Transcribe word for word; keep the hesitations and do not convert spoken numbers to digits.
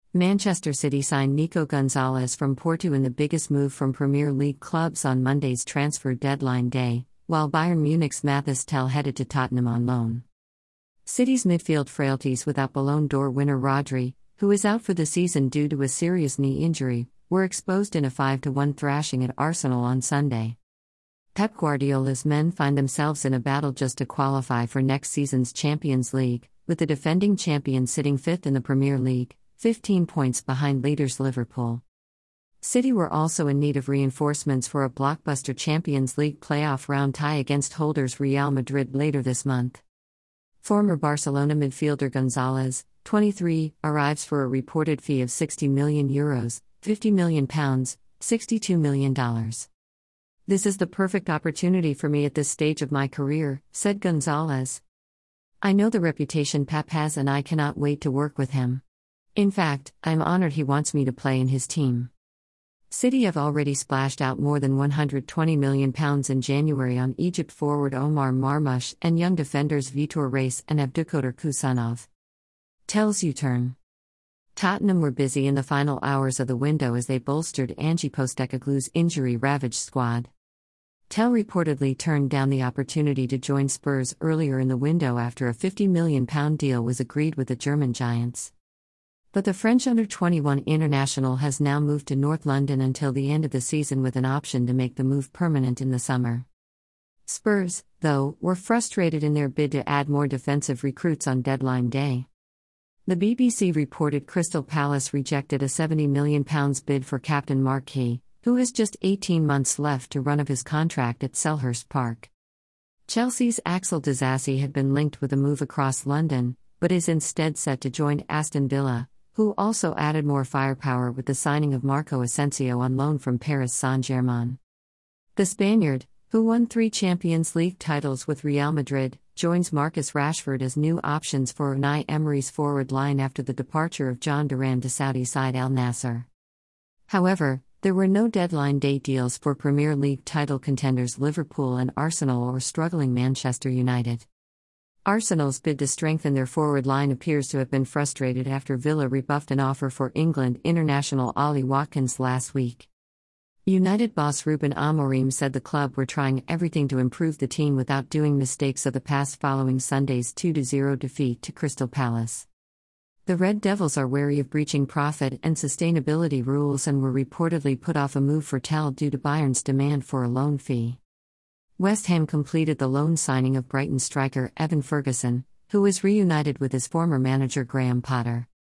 Manchester City signed Nico Gonzalez from Porto in the biggest move from Premier League clubs on Monday's transfer deadline day, while Bayern Munich's Mathys Tel headed to Tottenham on loan. City's midfield frailties without Ballon d'Or winner Rodri, who is out for the season due to a serious knee injury, were exposed in a five to one thrashing at Arsenal on Sunday. Pep Guardiola's men find themselves in a battle just to qualify for next season's Champions League, with the defending champion sitting fifth in the Premier League, fifteen points behind leaders Liverpool. City were also in need of reinforcements for a blockbuster Champions League playoff round tie against holders Real Madrid later this month. Former Barcelona midfielder Gonzalez, twenty-three, arrives for a reported fee of sixty million euros, fifty million pounds, sixty-two million dollars. "This is the perfect opportunity for me at this stage of my career," said Gonzalez. "I know the reputation Pep has and I cannot wait to work with him. In fact, I'm honored he wants me to play in his team." City have already splashed out more than one hundred twenty million pounds in January on Egypt forward Omar Marmoush and young defenders Vitor Reis and Abdulkader Kusanov. Tel's U-turn. Tottenham were busy in the final hours of the window as they bolstered Ange Postecoglou's injury-ravaged squad. Tel reportedly turned down the opportunity to join Spurs earlier in the window after a fifty million pound deal was agreed with the German giants. But the French under twenty-one international has now moved to North London until the end of the season with an option to make the move permanent in the summer. Spurs, though, were frustrated in their bid to add more defensive recruits on deadline day. The B B C reported Crystal Palace rejected a seventy million pounds bid for captain Mark Key, who has just eighteen months left to run of his contract at Selhurst Park. Chelsea's Axel Disasi had been linked with a move across London, but is instead set to join Aston Villa, who also added more firepower with the signing of Marco Asensio on loan from Paris Saint-Germain. The Spaniard, who won three Champions League titles with Real Madrid, joins Marcus Rashford as new options for Unai Emery's forward line after the departure of John Duran to Saudi side Al Nassr. However, there were no deadline day deals for Premier League title contenders Liverpool and Arsenal or struggling Manchester United. Arsenal's bid to strengthen their forward line appears to have been frustrated after Villa rebuffed an offer for England international Ollie Watkins last week. United boss Ruben Amorim said the club were trying everything to improve the team without doing mistakes of the past following Sunday's two to zero defeat to Crystal Palace. The Red Devils are wary of breaching profit and sustainability rules and were reportedly put off a move for Tel due to Bayern's demand for a loan fee. West Ham completed the loan signing of Brighton striker Evan Ferguson, who was reunited with his former manager Graham Potter.